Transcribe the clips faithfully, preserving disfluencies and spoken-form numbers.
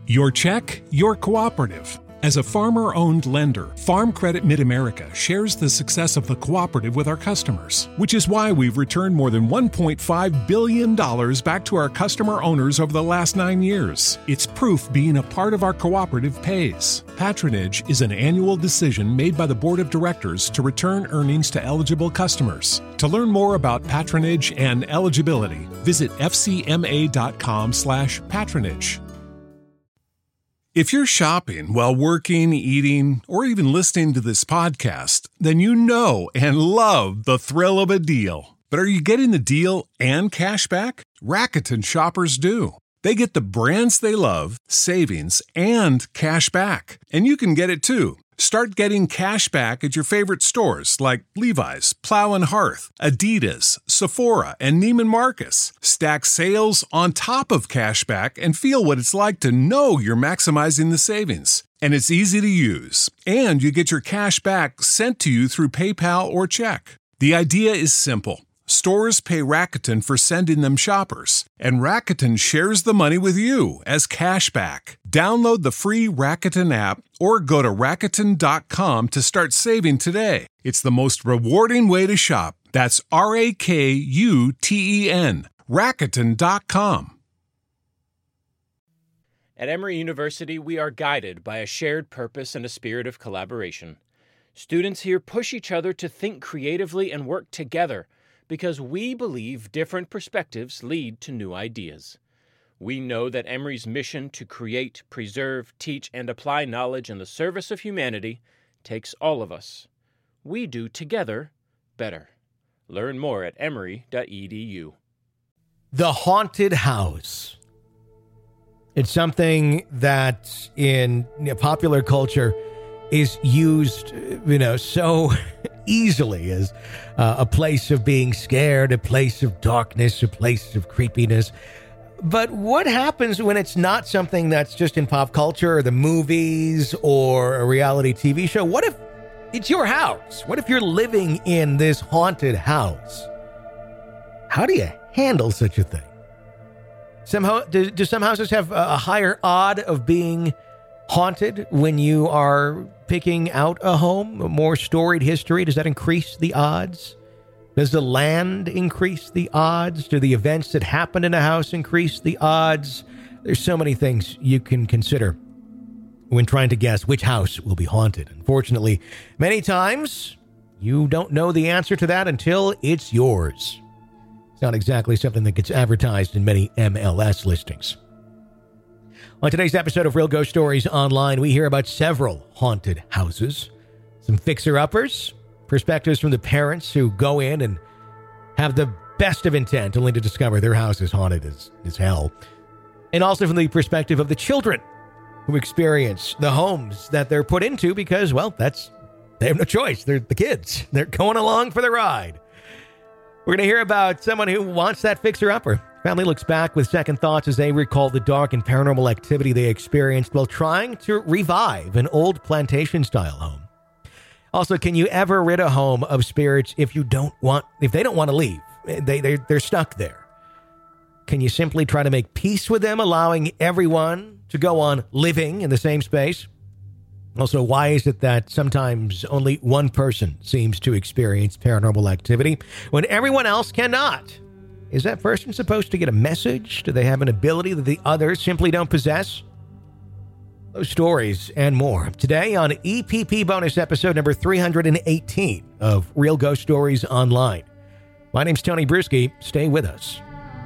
Your check, your cooperative. As a farmer-owned lender, Farm Credit Mid-America shares the success of the cooperative with our customers, which is why we've returned more than one point five billion dollars back to our customer owners over the last nine years. It's proof being a part of our cooperative pays. Patronage is an annual decision made by the Board of Directors to return earnings to eligible customers. To learn more about patronage and eligibility, visit f c m a dot com slash patronage. If you're shopping while working, eating, or even listening to this podcast, then you know and love the thrill of a deal. But are you getting the deal and cash back? Rakuten shoppers do. They get the brands they love, savings, and cash back. And you can get it too. Start getting cash back at your favorite stores like Levi's, Plow and Hearth, Adidas, Sephora, and Neiman Marcus. Stack sales on top of cash back and feel what it's like to know you're maximizing the savings. And it's easy to use. And you get your cash back sent to you through PayPal or check. The idea is simple. Stores pay Rakuten for sending them shoppers, and Rakuten shares the money with you as cash back. Download the free Rakuten app or go to Rakuten dot com to start saving today. It's the most rewarding way to shop. That's R A K U T E N, Rakuten dot com. At Emory University, we are guided by a shared purpose and a spirit of collaboration. Students here push each other to think creatively and work together, because we believe different perspectives lead to new ideas. We know that Emory's mission to create, preserve, teach, and apply knowledge in the service of humanity takes all of us. We do together better. Learn more at emory dot e d u. The haunted house. It's something that in popular culture is used, you know, so easily as uh, a place of being scared, a place of darkness, a place of creepiness. But what happens when it's not something that's just in pop culture or the movies or a reality T V show? What if it's your house? What if you're living in this haunted house? How do you handle such a thing? Somehow, do, do some houses have a higher odd of being haunted when you are picking out a home, a more storied history? Does that increase the odds? Does the land increase the odds? Do the events that happen in a house increase the odds? There's so many things you can consider when trying to guess which house will be haunted. Unfortunately, many times you don't know the answer to that until it's yours. It's not exactly something that gets advertised in many M L S listings. On today's episode of Real Ghost Stories Online, we hear about several haunted houses, some fixer-uppers, perspectives from the parents who go in and have the best of intent only to discover their house is haunted as, as hell, and also from the perspective of the children who experience the homes that they're put into because, well, that's they have no choice. They're the kids. They're going along for the ride. We're going to hear about someone who wants that fixer-upper. Family looks back with second thoughts as they recall the dark and paranormal activity they experienced while trying to revive an old plantation-style home. Also, can you ever rid a home of spirits if you don't want, if they don't want to leave? They, they're, they're stuck there. Can you simply try to make peace with them, allowing everyone to go on living in the same space? Also, why is it that sometimes only one person seems to experience paranormal activity when everyone else cannot? Is that person supposed to get a message? Do they have an ability that the others simply don't possess? Those stories and more today on E P P bonus episode number three hundred eighteen of Real Ghost Stories Online. My name's Tony Bruschi. Stay with us.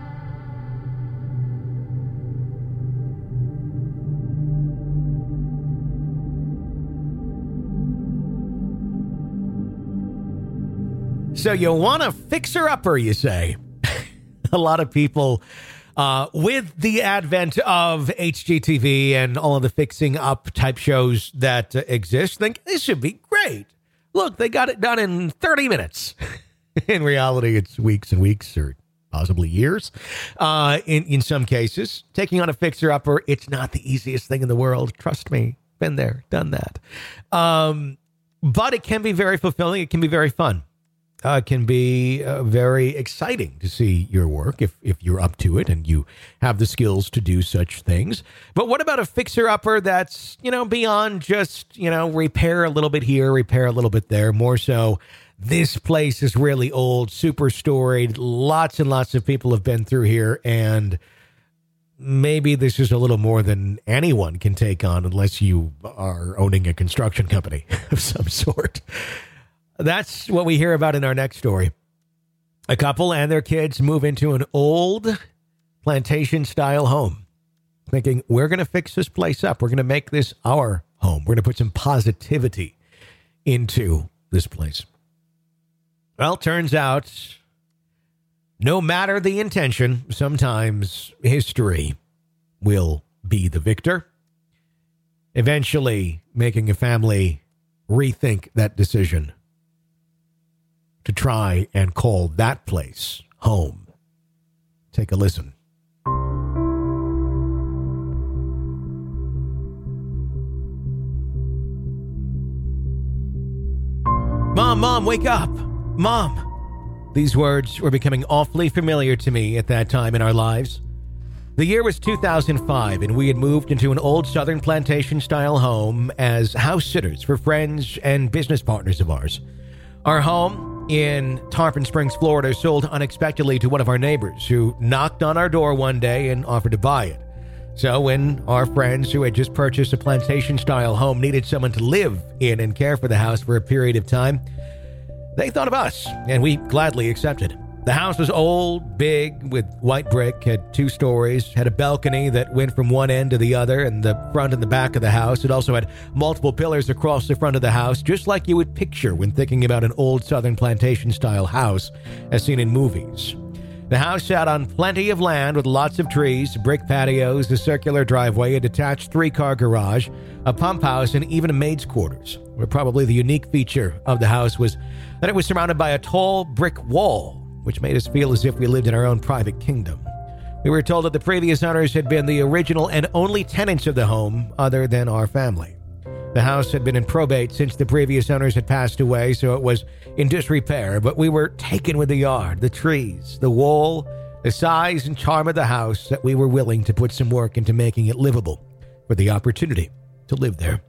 So you want a fixer-upper, you say? A lot of people, uh, with the advent of H G T V and all of the fixing up type shows that uh, exist, think this should be great. Look, they got it done in thirty minutes. In reality, it's weeks and weeks or possibly years. Uh, in, in some cases, taking on a fixer-upper, it's not the easiest thing in the world. Trust me, been there, done that. Um, but it can be very fulfilling. It can be very fun. uh, can be uh, very exciting to see your work if, if you're up to it and you have the skills to do such things. But what about a fixer-upper that's, you know, beyond just, you know, repair a little bit here, repair a little bit there, more so this place is really old, super storied, lots and lots of people have been through here, and maybe this is a little more than anyone can take on unless you are owning a construction company of some sort. That's what we hear about in our next story. A couple and their kids move into an old plantation-style home, thinking, we're going to fix this place up. We're going to make this our home. We're going to put some positivity into this place. Well, turns out, no matter the intention, sometimes history will be the victor, eventually making a family rethink that decision to try and call that place home. Take a listen. Mom, Mom, wake up! Mom! These words were becoming awfully familiar to me at that time in our lives. The year was two thousand five, and we had moved into an old Southern plantation-style home as house sitters for friends and business partners of ours. Our home in Tarpon Springs, Florida, sold unexpectedly to one of our neighbors who knocked on our door one day and offered to buy it. So when our friends who had just purchased a plantation-style home needed someone to live in and care for the house for a period of time, they thought of us, and we gladly accepted. The house was old, big, with white brick, had two stories, had a balcony that went from one end to the other, and the front and the back of the house. It also had multiple pillars across the front of the house, just like you would picture when thinking about an old Southern plantation-style house as seen in movies. The house sat on plenty of land with lots of trees, brick patios, a circular driveway, a detached three-car garage, a pump house, and even a maid's quarters. Where probably the unique feature of the house was that it was surrounded by a tall brick wall, which made us feel as if we lived in our own private kingdom. We were told that the previous owners had been the original and only tenants of the home other than our family. The house had been in probate since the previous owners had passed away, so it was in disrepair, but we were taken with the yard, the trees, the wall, the size and charm of the house that we were willing to put some work into making it livable for the opportunity to live there.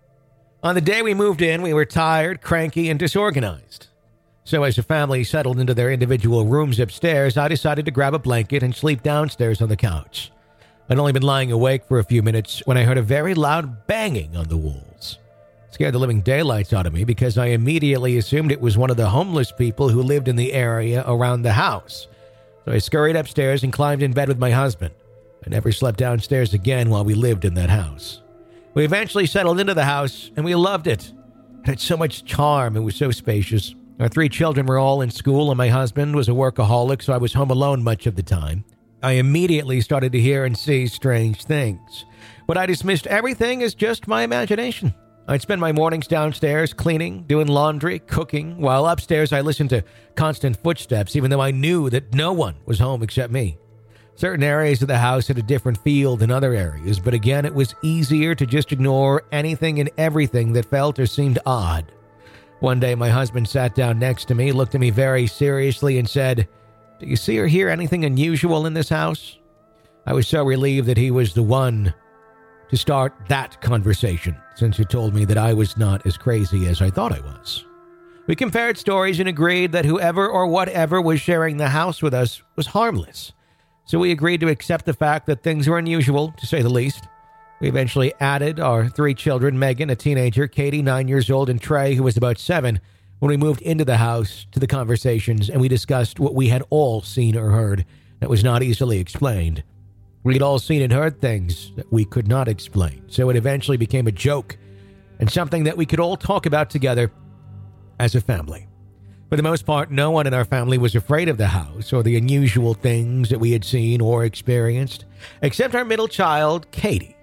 On the day we moved in, we were tired, cranky, and disorganized. So as the family settled into their individual rooms upstairs, I decided to grab a blanket and sleep downstairs on the couch. I'd only been lying awake for a few minutes when I heard a very loud banging on the walls. It scared the living daylights out of me because I immediately assumed it was one of the homeless people who lived in the area around the house. So I scurried upstairs and climbed in bed with my husband. I never slept downstairs again while we lived in that house. We eventually settled into the house, and we loved it. It had so much charm. It was so spacious. Our three children were all in school, and my husband was a workaholic, so I was home alone much of the time. I immediately started to hear and see strange things, but I dismissed everything as just my imagination. I'd spend my mornings downstairs cleaning, doing laundry, cooking, while upstairs I listened to constant footsteps, even though I knew that no one was home except me. Certain areas of the house had a different feel than other areas, but again, it was easier to just ignore anything and everything that felt or seemed odd. One day, my husband sat down next to me, looked at me very seriously, and said, "Do you see or hear anything unusual in this house?" I was so relieved that he was the one to start that conversation, since he told me that I was not as crazy as I thought I was. We compared stories and agreed that whoever or whatever was sharing the house with us was harmless. So we agreed to accept the fact that things were unusual, to say the least. We eventually added our three children, Megan, a teenager, Katie, nine years old, and Trey, who was about seven, when we moved into the house, to the conversations, and we discussed what we had all seen or heard that was not easily explained. We had all seen and heard things that we could not explain, so it eventually became a joke and something that we could all talk about together as a family. For the most part, no one in our family was afraid of the house or the unusual things that we had seen or experienced, except our middle child, Katie.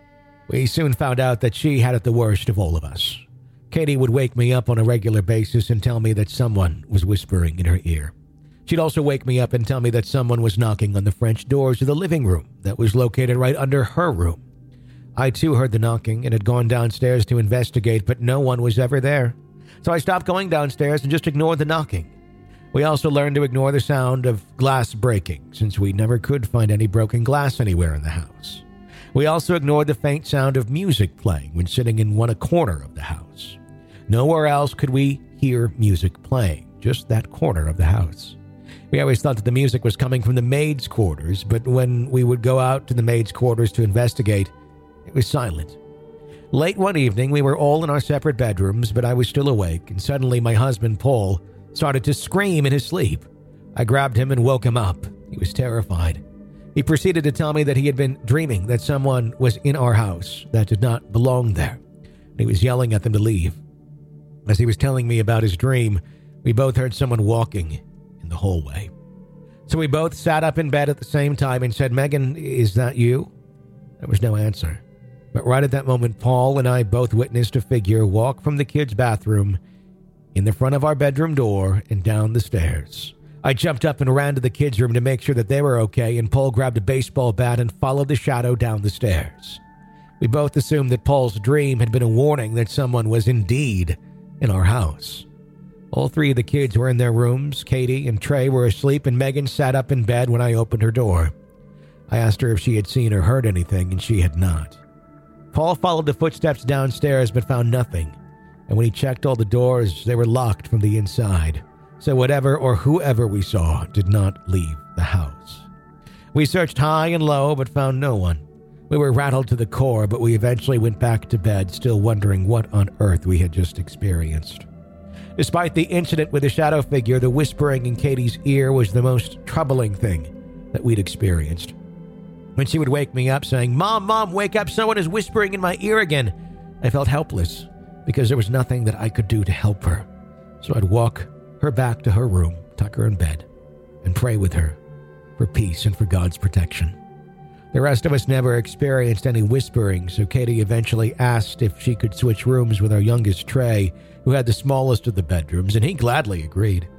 We soon found out that she had it the worst of all of us. Katie would wake me up on a regular basis and tell me that someone was whispering in her ear. She'd also wake me up and tell me that someone was knocking on the French doors of the living room that was located right under her room. I too heard the knocking and had gone downstairs to investigate, but no one was ever there. So I stopped going downstairs and just ignored the knocking. We also learned to ignore the sound of glass breaking, since we never could find any broken glass anywhere in the house. We also ignored the faint sound of music playing when sitting in one corner of the house. Nowhere else could we hear music playing, just that corner of the house. We always thought that the music was coming from the maid's quarters, but when we would go out to the maid's quarters to investigate, it was silent. Late one evening, we were all in our separate bedrooms, but I was still awake, and suddenly my husband, Paul, started to scream in his sleep. I grabbed him and woke him up. He was terrified. He proceeded to tell me that he had been dreaming that someone was in our house that did not belong there. He was yelling at them to leave. As he was telling me about his dream, we both heard someone walking in the hallway. So we both sat up in bed at the same time and said, "Megan, is that you?" There was no answer. But right at that moment, Paul and I both witnessed a figure walk from the kids' bathroom in the front of our bedroom door and down the stairs. I jumped up and ran to the kids' room to make sure that they were okay, and Paul grabbed a baseball bat and followed the shadow down the stairs. We both assumed that Paul's dream had been a warning that someone was indeed in our house. All three of the kids were in their rooms. Katie and Trey were asleep, and Megan sat up in bed when I opened her door. I asked her if she had seen or heard anything, and she had not. Paul followed the footsteps downstairs but found nothing, and when he checked all the doors, they were locked from the inside. So whatever or whoever we saw did not leave the house. We searched high and low but found no one. We were rattled to the core, but we eventually went back to bed, still wondering what on earth we had just experienced. Despite the incident with the shadow figure, the whispering in Katie's ear was the most troubling thing that we'd experienced. When she would wake me up saying, "Mom, Mom, wake up, someone is whispering in my ear again," I felt helpless because there was nothing that I could do to help her. So I'd walk her back to her room, tuck her in bed, and pray with her for peace and for God's protection. The rest of us never experienced any whispering, so Katie eventually asked if she could switch rooms with our youngest Trey, who had the smallest of the bedrooms, and he gladly agreed.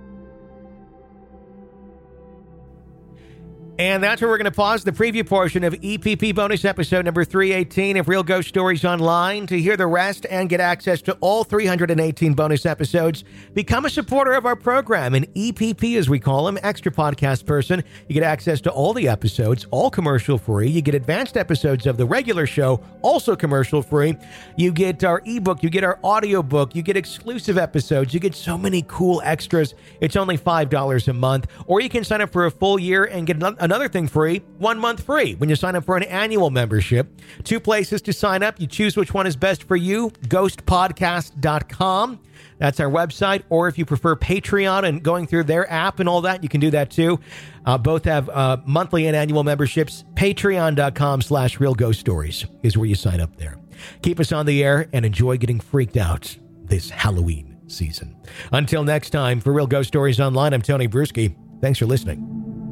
And that's where we're going to pause the preview portion of E P P bonus episode number three eighteen of Real Ghost Stories Online. To hear the rest and get access to all three hundred eighteen bonus episodes, become a supporter of our program, an E P P as we call him, extra podcast person. You get access to all the episodes, all commercial free. You get advanced episodes of the regular show, also commercial free. You get our ebook, you get our audiobook, you get exclusive episodes, you get so many cool extras. It's only five dollars a month, or you can sign up for a full year and get another Another thing free, one month free when you sign up for an annual membership. Two places to sign up. You choose which one is best for you, ghost podcast dot com. That's our website. Or if you prefer Patreon and going through their app and all that, you can do that too. Uh, both have uh, monthly and annual memberships. Patreon dot com slash Real Ghost Stories is where you sign up there. Keep us on the air and enjoy getting freaked out this Halloween season. Until next time, for Real Ghost Stories Online, I'm Tony Bruschi. Thanks for listening.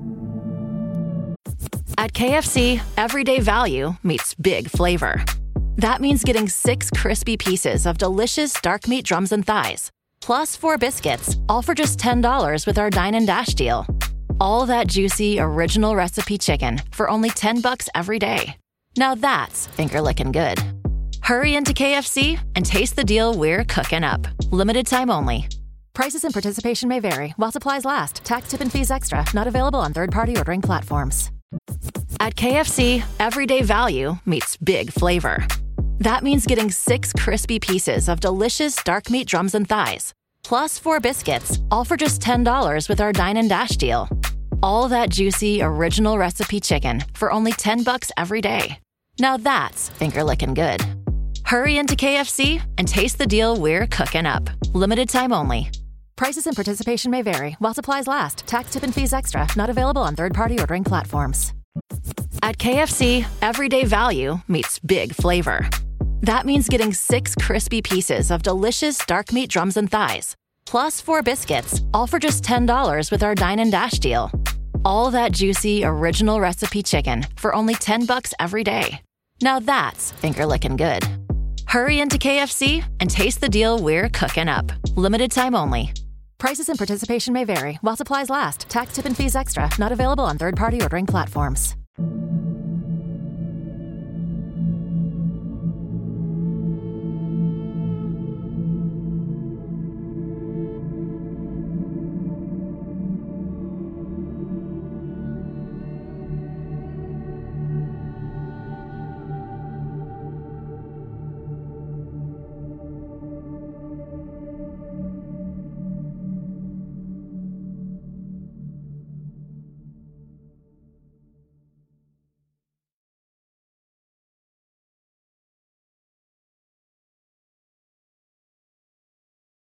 At K F C, everyday value meets big flavor. That means getting six crispy pieces of delicious dark meat drums and thighs, plus four biscuits, all for just ten dollars with our Dine and Dash deal. All that juicy, original recipe chicken for only ten bucks every day. Now that's finger-licking good. Hurry into K F C and taste the deal we're cooking up. Limited time only. Prices and participation may vary while supplies last. Tax, tip, and fees extra. Not available on third-party ordering platforms. At K F C, everyday value meets big flavor. That means getting six crispy pieces of delicious dark meat drums and thighs, plus four biscuits, all for just ten dollars with our Dine and Dash deal. All that juicy, original recipe chicken for only ten bucks every day. Now that's finger-licking good. Hurry into K F C and taste the deal we're cooking up. Limited time only. Prices and participation may vary while supplies last. Tax, tip, and fees extra. Not available on third-party ordering platforms. At K F C, everyday value meets big flavor. That means getting six crispy pieces of delicious dark meat drums and thighs, plus four biscuits, all for just ten dollars with our Dine and Dash deal. All that juicy, original recipe chicken for only ten bucks every day. Now that's finger-licking good. Hurry into K F C and taste the deal we're cooking up. Limited time only. Prices and participation may vary while supplies last. Tax, tip, and fees extra. Not available on third-party ordering platforms.